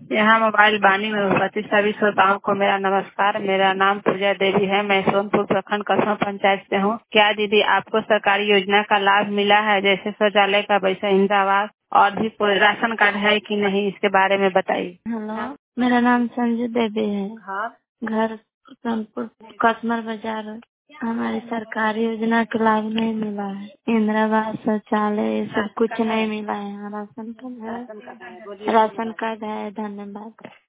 यहाँ मोबाइल बानी में उपस्थित सभी श्रोताओं को मेरा नमस्कार। मेरा नाम पूजा देवी है। मैं सोनपुर प्रखंड कसमा पंचायत से हूँ। क्या दीदी आपको सरकारी योजना का लाभ मिला है, जैसे शौचालय का, वैसा इंदिरा आवास और भी कोई राशन कार्ड है कि नहीं, इसके बारे में बताइए। हेलो, मेरा नाम संजू देवी है। हाँ, घर सोनपुर कस्मर बाजार। हमारी सरकारी योजना का लाभ नहीं मिला है। इंदिरा आवास, शौचालय, ये सब कुछ नहीं मिला है। राशन कार्ड है। राशन कार्ड है, बोलिए। राशन कार्ड है। धन्यवाद।